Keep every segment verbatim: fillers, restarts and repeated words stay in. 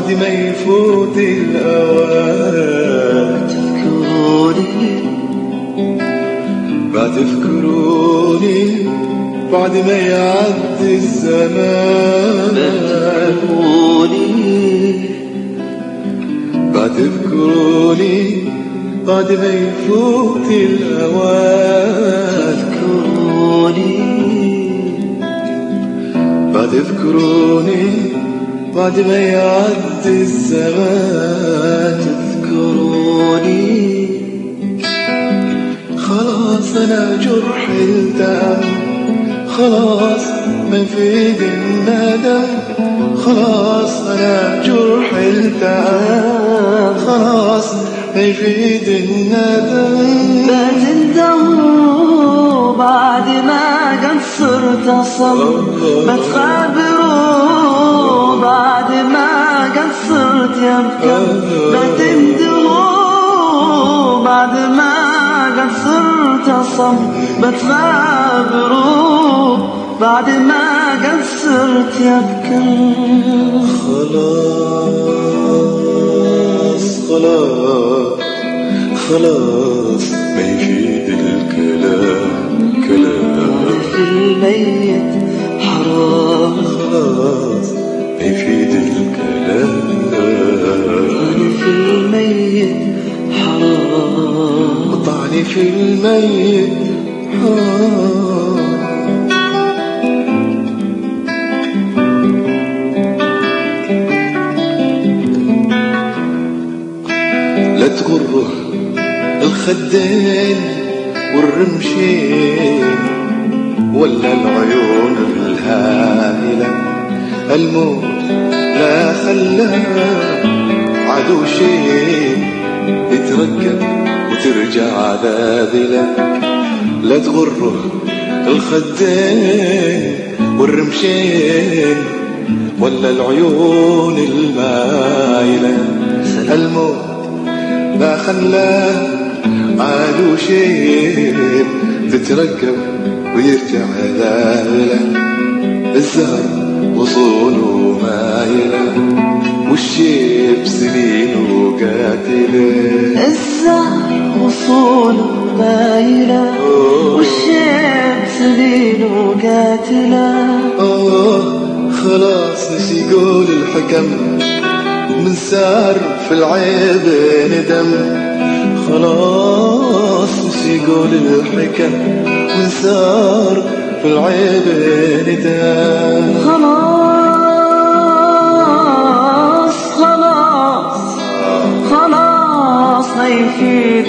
بعد ما يفوت الأوان. تذكروني بعد تذكروني بعد ما يعدي الزمان. تذكروني بعد تذكروني بعد ما يفوت الأوان. تذكروني بعد تذكروني بعد ما يعدي الزمان. تذكروني خلاص أنا جرحي التأم، خلاص ما يفيد الندم. خلاص أنا جرحي التأم، خلاص ما يفيد الندم. ما تندموا بعد ما قد صرت أصم، ما تخابروا بعد ما قد صرت يبكم. ما تندموا بعد ما قد صرت أصم، ما تخابروا بعد ما قد صرت يبكم. خلاص خلاص خلاص ما يفيد الكلام كلام. في الميت حرام، خلاص ما يفيد الكلام. في الميت حرام، وطعني في الميت حرام. لا تغره الخدين والرمشين ولا العيون الهائلة. الموت لا خلاه عدو شيء يتركب وترجع ذاذلة. لا تغره الخدين والرمشين ولا العيون المايلة. الموت لا خلاه عادو شيء تتركب ويرجع ذاذلة. الزهر وصوله مايلة والشيب سنينه قاتلة. الزهر وصوله مايلة والشيب سنينه قاتلة. آه خلاص نسي يقول الحكم من سار في العيب ندم. خلاص نسي يقول الحكم من سار في العيب ندم. خلاص خلاص خلاص ما يفيد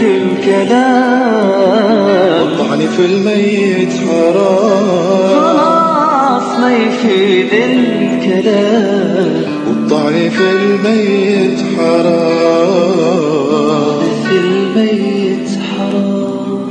الكلام. والطعن في الميت حرام. خلاص ما يفيد الكلام. والطعن في الميت حرام. في الميت حرام.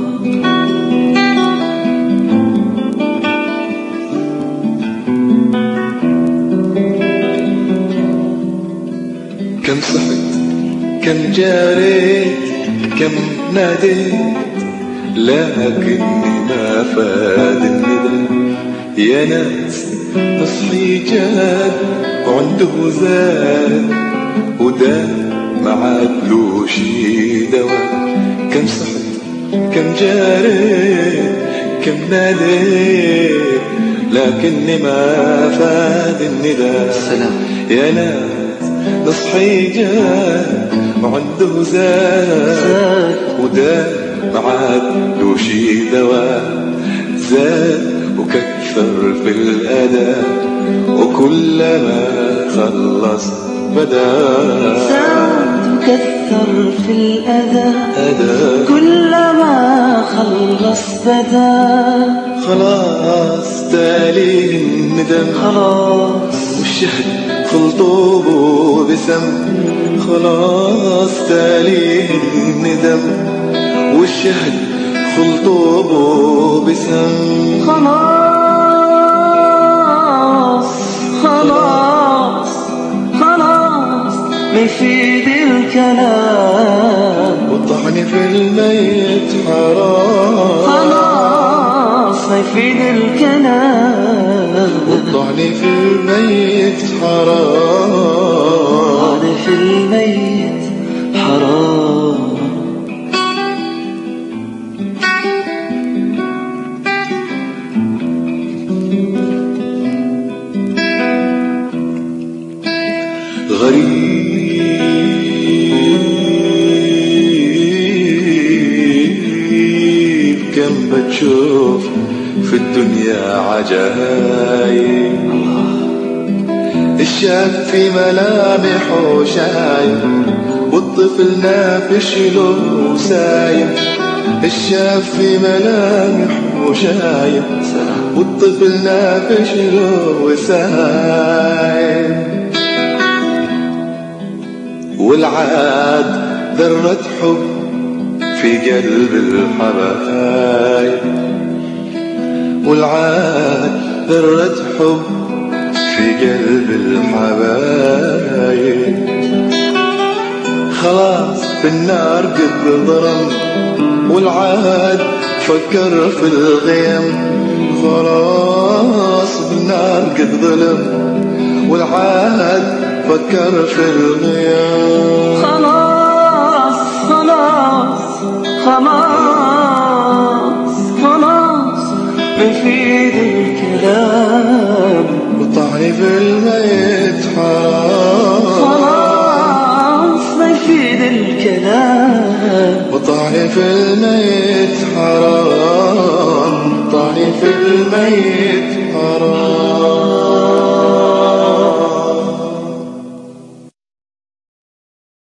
كم صحت كم جاريت كم ناديت لكني ما فاد الندى. يا ناس تصحي جاد وعنده زاد وده ما عادلوش دواء. كم صحت كم جاريت كم ناديت لكني ما فاد الندى. السلام يا ناس نصحي جاد وعنده زاد وده معاد له شي دواء. زاد وكثر في الأداء وكلما خلص بدا. زاد وكثر في الأذى كلما خلص بدا. خلاص تاليه الندم. خلاص والشهد خلطوبه بسم. خلاص تاليه الندم والشهد خلطوبه بسم. خلاص خلاص خلاص ما يفيد الكلام. والطعن في الميت حرام. خلاص ما يفيد الكلام. والطعن في الميت حرام. بتشوف في الدنيا عجايب. الشاب في ملامحه شايب والطفل نافش له سايب. الشاب في ملامحه شايب والطفل نافش له سايب. والعاد ذرة حب في قلب الحبايب. والعاد ذرة حب في قلب الحبايب. خلاص بالنار قد ضرم والعاد فكر في الغيم. خلاص بالنار قد ظلم والعاد فكر في الغيم. خلاص خلاص خلاص خلاص ما يفيد الكلام وطعني في الميت حرام. خلاص ما يفيد الكلام وطعني في الميت حرام. طعني في الميت حرام.